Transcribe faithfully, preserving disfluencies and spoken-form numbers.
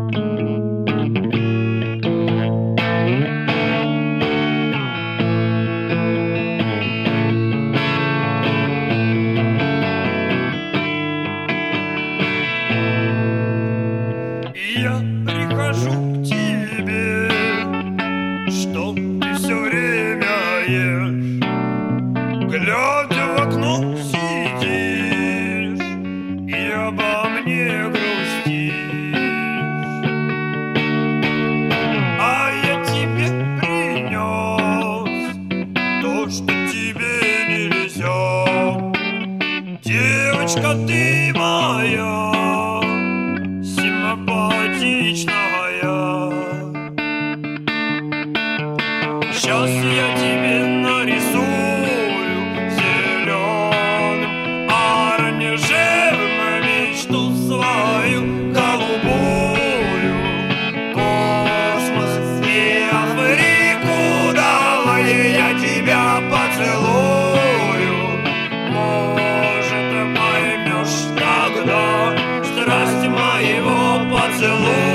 Я прихожу к тебе, что ты все время ешь, глядя в окно сидишь и обо мне грустишь. А я тебе принес то, что тебе нельзя. Девочка, ты моя симпатичная. Сейчас я тебе нарисую зеленым оранжевым мечту свою голубую. Космос и Африку, давай я тебя поцелую. Может, поймешь тогда страсть моего поцелуя.